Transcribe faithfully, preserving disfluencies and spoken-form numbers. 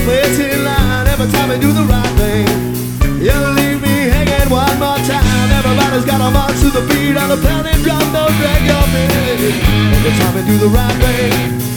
place in line every time you do the right thing. You leave me hanging one more time. Everybody's got a march to the beat of the pounding drum. Don't drag your feet every time you do the right thing.